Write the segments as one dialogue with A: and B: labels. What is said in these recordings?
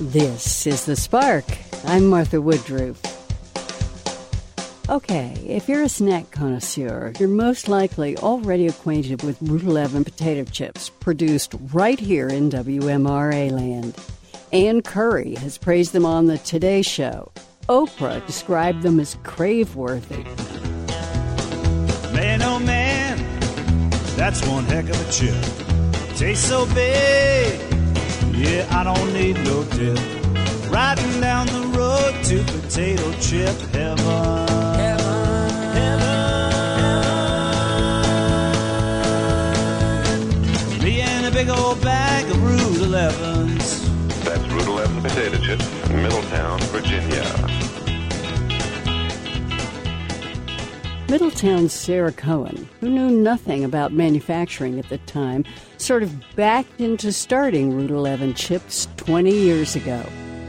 A: This is The Spark. I'm Martha Woodruff. Okay, if you're a snack connoisseur, you're most likely already acquainted with Route 11 potato chips, produced right here in WMRA land. Ann Curry has praised them on the Today Show. Oprah described them as crave-worthy.
B: Man, oh man, that's one heck of a chip. Tastes so big, yeah, I don't need no dip. Riding down the road to potato chip heaven. Me and a big old bag of Route 11s.
C: That's Route 11 potato chips, Middletown, Virginia.
A: Middletown's Sarah Cohen, who knew nothing about manufacturing at the time, sort of backed into starting Route 11 chips 20 years ago.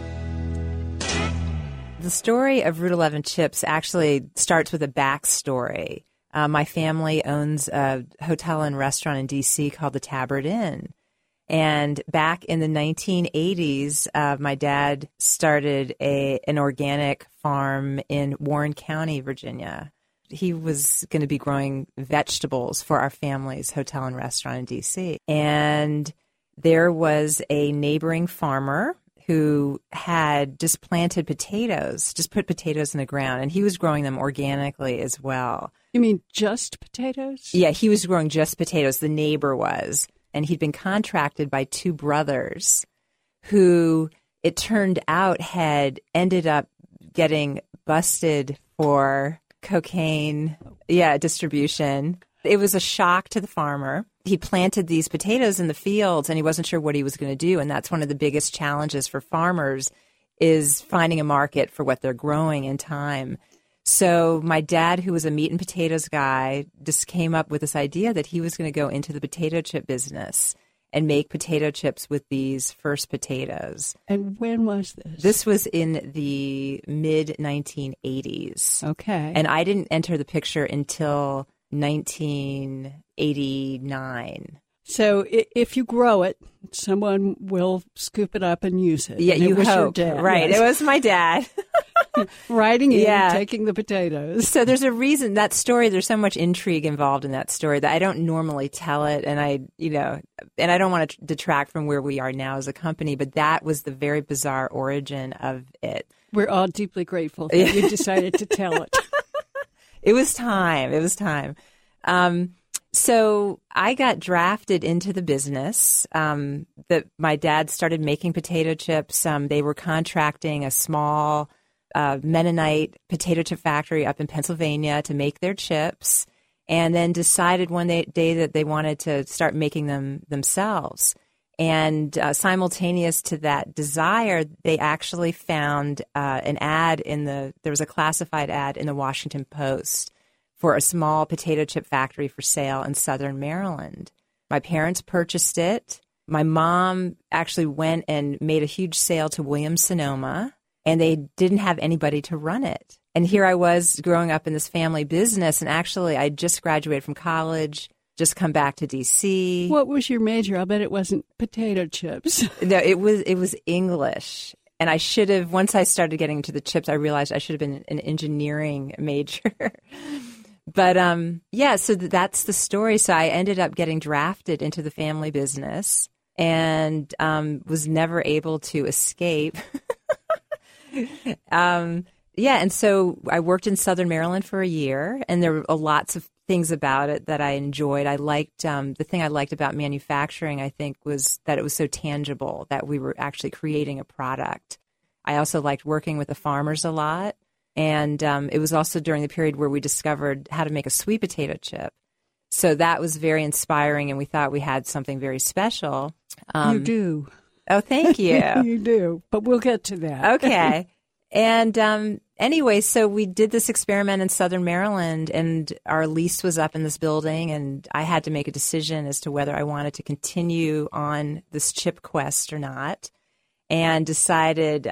D: The story of Route 11 chips actually starts with a backstory. My family owns a hotel and restaurant in D.C. called the Tabard Inn. And back in the 1980s, my dad started an organic farm in Warren County, Virginia. He was going to be growing vegetables for our family's hotel and restaurant in D.C. And there was a neighboring farmer who had just planted potatoes, just put potatoes in the ground, and he was growing them organically as well.
A: You mean just potatoes?
D: Yeah, he was growing just potatoes. The neighbor was. And he'd been contracted by two brothers who, it turned out, had ended up getting busted for cocaine, distribution. It was a shock to the farmer. He planted these potatoes in the fields, and he wasn't sure what he was going to do. And that's one of the biggest challenges for farmers is finding a market for what they're growing in time. So my dad, who was a meat and potatoes guy, just came up with this idea that he was going to go into the potato chip business and make potato chips with these first potatoes.
A: And when was this?
D: This was in the mid-1980s.
A: Okay.
D: And I didn't enter the picture until 1989.
A: So if you grow it, someone will scoop it up and use it.
D: Yeah,
A: and
D: you
A: was your
D: hope.
A: dad.
D: Right.
A: Yes.
D: It was my dad.
A: Riding in, taking the potatoes.
D: So there's a reason, that story, there's so much intrigue involved in that story that I don't normally tell it. And I don't want to detract from where we are now as a company, but that was the very bizarre origin of it.
A: We're all deeply grateful that you decided to tell it.
D: It was time. So I got drafted into the business. That my dad started making potato chips. They were contracting a small Mennonite potato chip factory up in Pennsylvania to make their chips, and then decided one day that they wanted to start making them themselves. And simultaneous to that desire, they actually found an ad there was a classified ad in the Washington Post for a small potato chip factory for sale in southern Maryland. My parents purchased it. My mom actually went and made a huge sale to Williams-Sonoma, and they didn't have anybody to run it. And here I was growing up in this family business, and actually I just graduated from college, just come back to D.C.
A: What was your major? I'll bet it wasn't potato chips.
D: No, it was English. And I should have, once I started getting into the chips, I realized I should have been an engineering major. But, so that's the story. So I ended up getting drafted into the family business and was never able to escape. And so I worked in Southern Maryland for a year, and there were lots of things about it that I enjoyed. I liked, the thing I liked about manufacturing, I think, was that it was so tangible, that we were actually creating a product. I also liked working with the farmers a lot. And it was also during the period where we discovered how to make a sweet potato chip. So that was very inspiring, and we thought we had something very special.
A: You do.
D: Oh, thank you.
A: You do. But we'll get to that.
D: Okay. And anyway, so we did this experiment in Southern Maryland, and our lease was up in this building, and I had to make a decision as to whether I wanted to continue on this chip quest or not. and decided,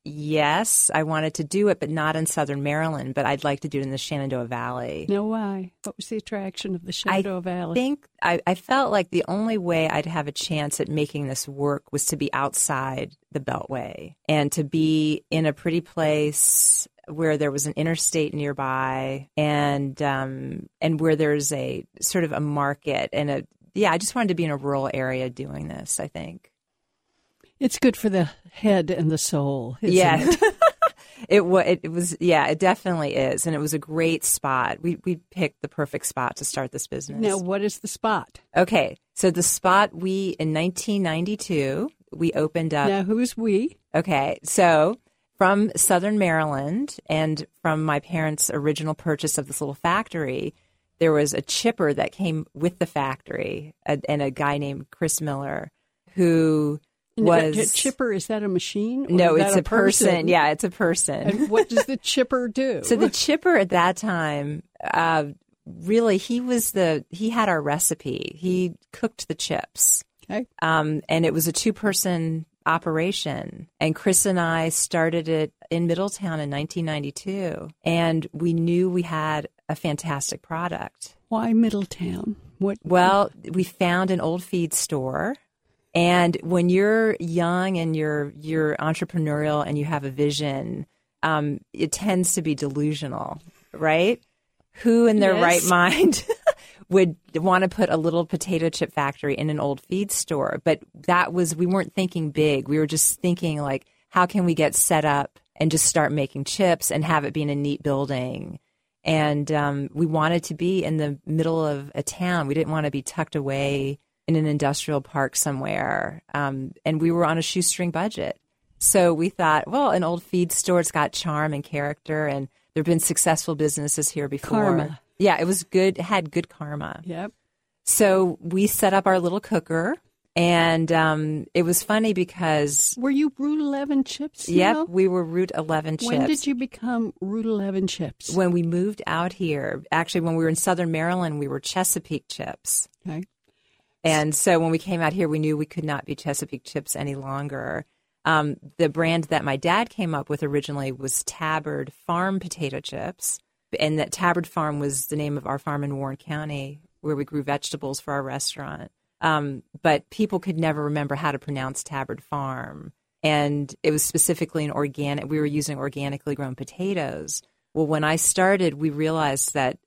D: yes, I wanted to do it, but not in Southern Maryland, but I'd like to do it in the Shenandoah Valley.
A: Now, why? What was the attraction of the Shenandoah Valley?
D: I felt like the only way I'd have a chance at making this work was to be outside the Beltway and to be in a pretty place where there was an interstate nearby and where there's a sort of a market and I just wanted to be in a rural area doing this, I think.
A: It's good for the head and the soul, isn't it?
D: It was, it definitely is. And it was a great spot. We picked the perfect spot to start this business.
A: Now, what is the spot?
D: Okay. So the spot in 1992, we opened up.
A: Now, who's we?
D: Okay. So from Southern Maryland and from my parents' original purchase of this little factory, there was a chipper that came with the factory and a guy named Chris Miller who was...
A: A chipper, is that a machine?
D: No, it's a person. Yeah, it's a person.
A: And what does the chipper do?
D: So the chipper at that time, really, he had our recipe. He cooked the chips.
A: Okay.
D: And it was a 2-person operation. And Chris and I started it in Middletown in 1992. And we knew we had a fantastic product.
A: Why Middletown?
D: Well, we found an old feed store. And when you're young and you're entrepreneurial and you have a vision, it tends to be delusional, right? Who in their right mind would want to put a little potato chip factory in an old feed store? But we weren't thinking big. We were just thinking like, how can we get set up and just start making chips and have it be in a neat building? And we wanted to be in the middle of a town. We didn't want to be tucked away in an industrial park somewhere. And we were on a shoestring budget. So we thought, well, an old feed store, it's got charm and character, and there have been successful businesses here before.
A: Karma.
D: Yeah, it was good. It had good karma.
A: Yep.
D: So we set up our little cooker, and it was funny because...
A: Were you Route 11 Chips?
D: Yep, we were Route 11 Chips.
A: When did you become Route 11 Chips?
D: When we moved out here. Actually, when we were in Southern Maryland, we were Chesapeake Chips.
A: Okay.
D: And so when we came out here, we knew we could not be Chesapeake Chips any longer. The brand that my dad came up with originally was Tabard Farm Potato Chips. And that Tabard Farm was the name of our farm in Warren County, where we grew vegetables for our restaurant. But people could never remember how to pronounce Tabard Farm. And it was specifically we were using organically grown potatoes. Well, when I started, we realized that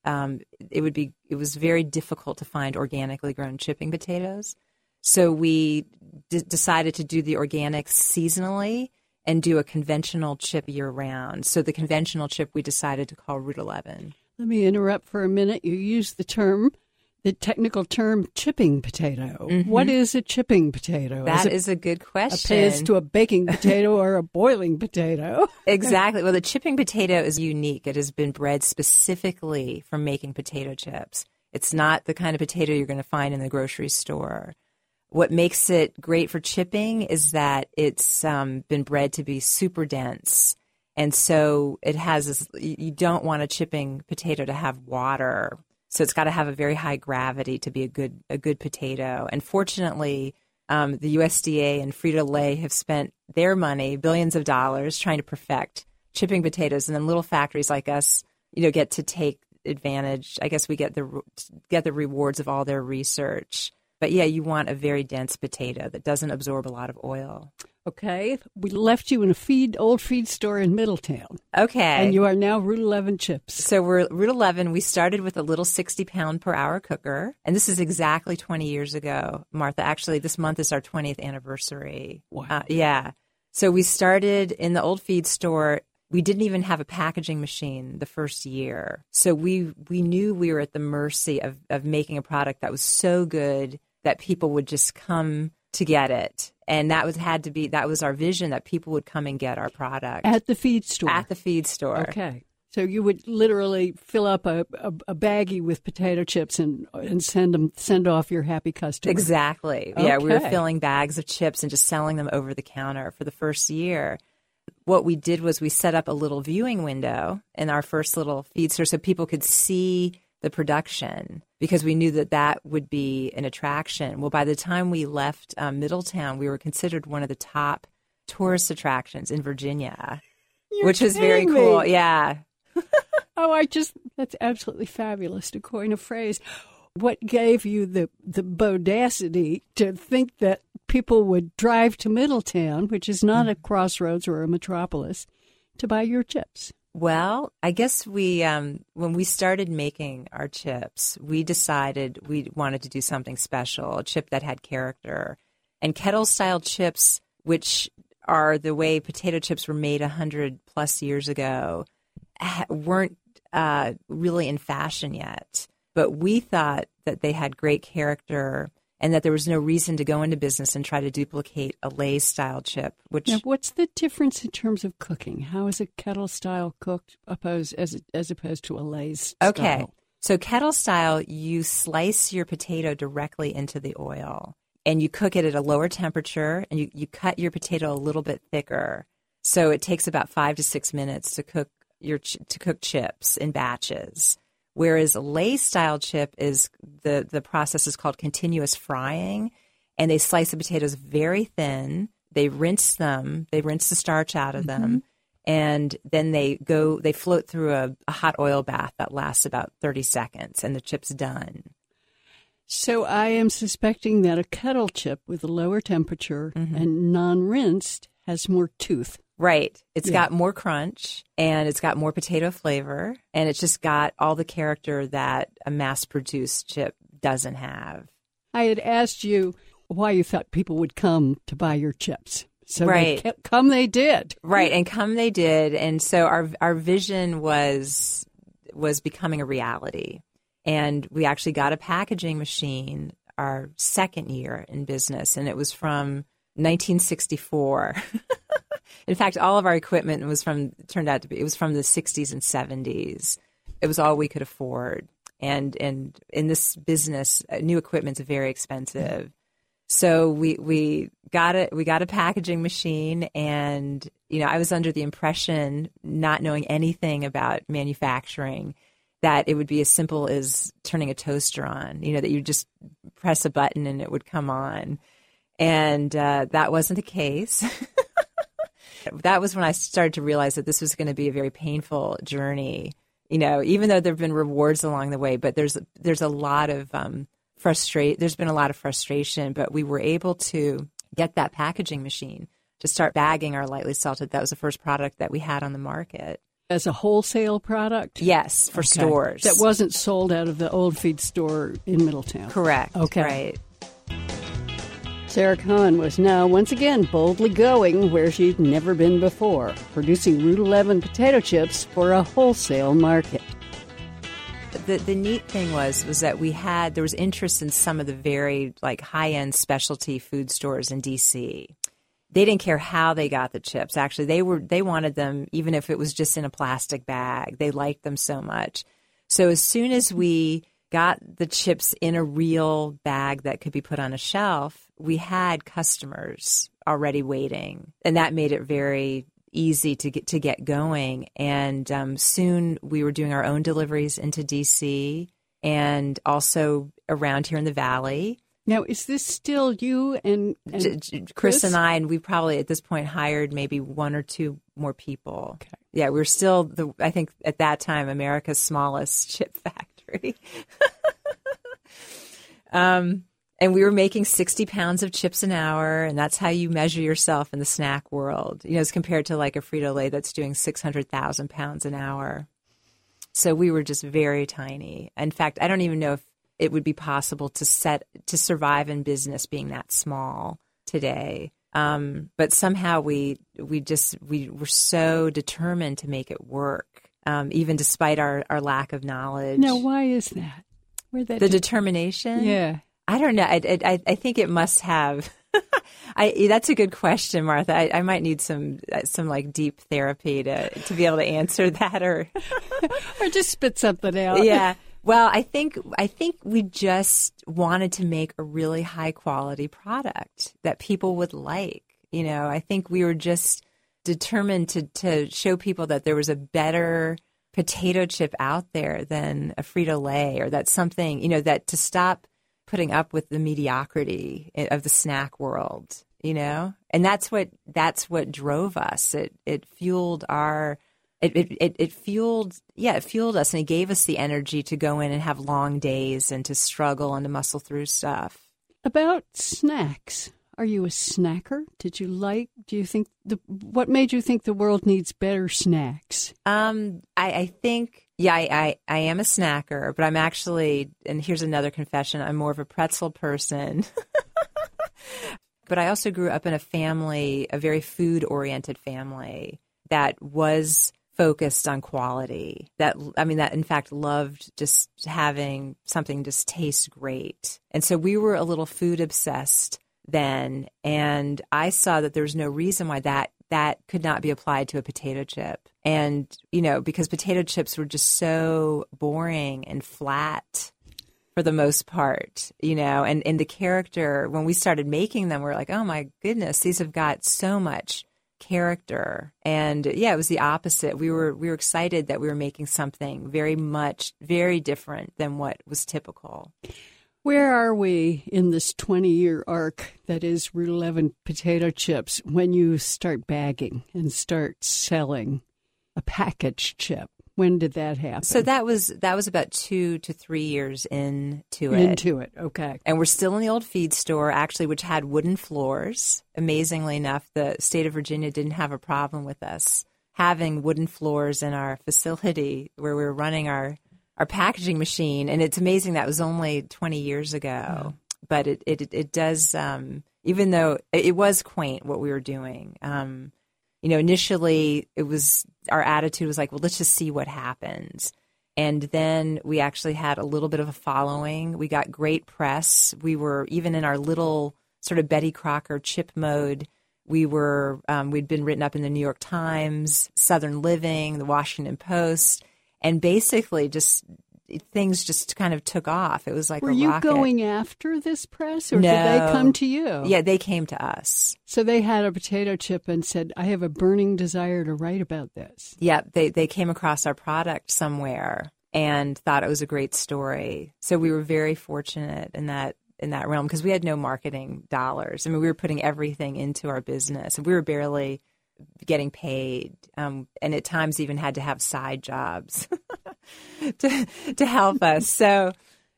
D: it was very difficult to find organically grown chipping potatoes. So we decided to do the organics seasonally and do a conventional chip year-round. So the conventional chip we decided to call Route 11. Let
A: me interrupt for a minute. You used the technical term chipping potato. Mm-hmm. What is a chipping potato?
D: That is a good question.
A: Opposed to a baking potato or a boiling potato.
D: Exactly. Well, the chipping potato is unique. It has been bred specifically for making potato chips. It's not the kind of potato you're going to find in the grocery store. What makes it great for chipping is that it's been bred to be super dense. And so it has this, you don't want a chipping potato to have water. So it's got to have a very high gravity to be a good potato. And fortunately, the USDA and Frito-Lay have spent their money, billions of dollars, trying to perfect chipping potatoes. And then little factories like us, get to take advantage. I guess we get the rewards of all their research. But yeah, you want a very dense potato that doesn't absorb a lot of oil.
A: Okay. We left you in a old feed store in Middletown.
D: Okay.
A: And you are now Route 11 Chips.
D: So we're Route 11. We started with a little 60-pound-per-hour cooker. And this is exactly 20 years ago, Martha. Actually, this month is our 20th anniversary.
A: Wow.
D: Yeah. So we started in the old feed store. We didn't even have a packaging machine the first year. So we knew we were at the mercy of making a product that was so good that people would just come to get it. And that was our vision, that people would come and get our product.
A: At the feed store?
D: At the feed store.
A: Okay. So you would literally fill up a baggie with potato chips and send off your happy customer.
D: Exactly.
A: Okay.
D: Yeah, we were filling bags of chips and just selling them over the counter for the first year. What we did was we set up a little viewing window in our first little feed store so people could see the production, because we knew that would be an attraction. Well, by the time we left Middletown, we were considered one of the top tourist attractions in Virginia,
A: You're
D: which was very
A: kidding
D: cool.
A: me.
D: Yeah.
A: That's absolutely fabulous to coin a phrase. What gave you the bodacity to think that people would drive to Middletown, which is not a crossroads or a metropolis, to buy your chips?
D: Well, I guess when we started making our chips, we decided we wanted to do something special, a chip that had character. And kettle-style chips, which are the way potato chips were made 100-plus years ago, weren't really in fashion yet. But we thought that they had great character and that there was no reason to go into business and try to duplicate a Lay's-style chip.
A: Now, what's the difference in terms of cooking? How is a kettle-style cooked as opposed to a Lay's style?
D: Okay, so kettle-style, you slice your potato directly into the oil, and you cook it at a lower temperature, and you cut your potato a little bit thicker. So it takes about 5 to 6 minutes to cook chips in batches. Whereas a Lay's-style chip is the process is called continuous frying, and they slice the potatoes very thin. They rinse them. They rinse the starch out of them, and then they float through a hot oil bath that lasts about 30 seconds, and the chip's done.
A: So I am suspecting that a kettle chip with a lower temperature and non-rinsed has more tooth.
D: Right. It's got more crunch, and it's got more potato flavor, and it's just got all the character that a mass-produced chip doesn't have.
A: I had asked you why you thought people would come to buy your chips. So
D: right.
A: They did.
D: Right, and come they did. And so our vision was becoming a reality. And we actually got a packaging machine our second year in business, and it was from 1964. In fact, all of our equipment turned out to be from the 60s and 70s. It was all we could afford. And in this business, new equipment's very expensive. So we got a packaging machine, and I was under the impression, not knowing anything about manufacturing, that it would be as simple as turning a toaster on, that you just press a button and it would come on. And that wasn't the case. That was when I started to realize that this was going to be a very painful journey, even though there have been rewards along the way, but there's a lot of there's been a lot of frustration, but we were able to get that packaging machine to start bagging our lightly salted. That was the first product that we had on the market.
A: As a wholesale product?
D: Yes, for stores.
A: That wasn't sold out of the Old Feed store in Middletown?
D: Correct.
A: Okay.
D: Right.
A: Sarah Kahn was now once again boldly going where she'd never been before, producing Route 11 potato chips for a wholesale market.
D: The neat thing was that there was interest in some of the very high-end specialty food stores in D.C. They didn't care how they got the chips. Actually, they wanted them even if it was just in a plastic bag. They liked them so much. So as soon as we got the chips in a real bag that could be put on a shelf, we had customers already waiting, and that made it very easy to get going. And soon we were doing our own deliveries into D.C. and also around here in the Valley.
A: Now, is this still you and
D: Chris and I, and we probably at this point hired maybe one or two more people. Okay. Yeah, we're still, I think at that time, America's smallest chip factory. And we were making 60 pounds of chips an hour, and that's how you measure yourself in the snack world, as compared to like a Frito-Lay that's doing 600,000 pounds an hour. So we were just very tiny. In fact, I don't even know if it would be possible to survive in business being that small today. But somehow we were so determined to make it work, even despite our lack of knowledge.
A: Now, why is that?
D: The determination?
A: Yeah.
D: I don't know. I think it must have. That's a good question, Martha. I might need some like deep therapy to be able to answer that, or
A: just spit something out.
D: Yeah. Well, I think we just wanted to make a really high quality product that people would like. I think we were just determined to show people that there was a better potato chip out there than a Frito-Lay, or that something, that to stop putting up with the mediocrity of the snack world. you know? And that's what drove us. It fueled our it fueled us, and it gave us the energy to go in and have long days and to struggle and to muscle through stuff.
A: About snacks. Are you a snacker? What made you think the world needs better snacks?
D: I think, I am a snacker, but I'm actually, and here's another confession, I'm more of a pretzel person. But I also grew up in a very food-oriented family that was focused on quality, that in fact loved just having something just taste great. And so we were a little food obsessed then, and I saw that there was no reason why that could not be applied to a potato chip. And, because potato chips were just so boring and flat for the most part, and the character, when we started making them, we're like, oh my goodness, these have got so much character. And it was the opposite. We were excited that we were making something very different than what was typical.
A: Where are we in this 20-year arc that is Route 11 potato chips when you start bagging and start selling a packaged chip? When did that happen?
D: So that was about 2 to 3 years into it.
A: Okay.
D: And we're still in the old feed store, actually, which had wooden floors. Amazingly enough, the state of Virginia didn't have a problem with us having wooden floors in our facility where we were running our packaging machine. And it's amazing that was only 20 years ago. Yeah. But it does, even though it was quaint what we were doing, initially our attitude was like, well, let's just see what happens. And then we actually had a little bit of a following. We got great press. We were, even in our little sort of Betty Crocker chip mode, we'd been written up in the New York Times, Southern Living, the Washington Post, and basically things just kind of took off. It was like a rocket.
A: Were you going after this press, or did they come to you?
D: Yeah, they came to us.
A: So they had a potato chip and said, I have a burning desire to write about this.
D: Yeah, they came across our product somewhere and thought it was a great story. So we were very fortunate in that realm, because we had no marketing dollars. I mean, we were putting everything into our business, and we were barely getting paid, and at times even had to have side jobs to help us. So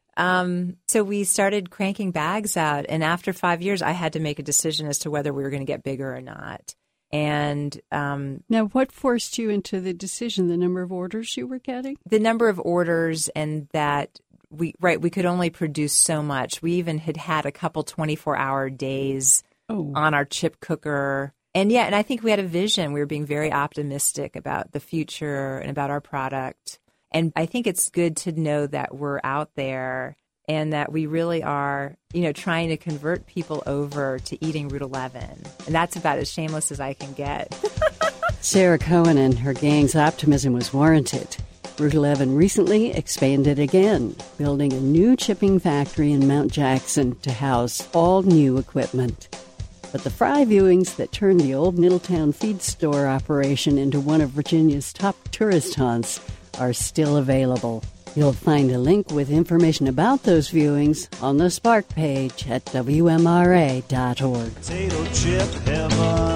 D: we started cranking bags out, and after 5 years, I had to make a decision as to whether we were going to get bigger or not. And
A: now, what forced you into the decision? The number of orders you were getting?
D: The number of orders, and that we could only produce so much. We even had a couple 24-hour days on our chip cooker. And I think we had a vision. We were being very optimistic about the future and about our product. And I think it's good to know that we're out there and that we really are, trying to convert people over to eating Route 11. And that's about as shameless as I can get.
A: Sarah Cohen and her gang's optimism was warranted. Route 11 recently expanded again, building a new chipping factory in Mount Jackson to house all new equipment. But the fry viewings that turned the old Middletown feed store operation into one of Virginia's top tourist haunts are still available. You'll find a link with information about those viewings on the Spark page at WMRA.org.
B: Potato chip heaven.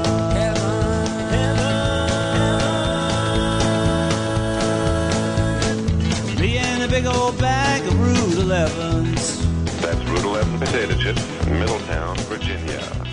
B: Me and a big old bag of Route 11s.
C: That's Route 11 potato chips, Middletown, Virginia.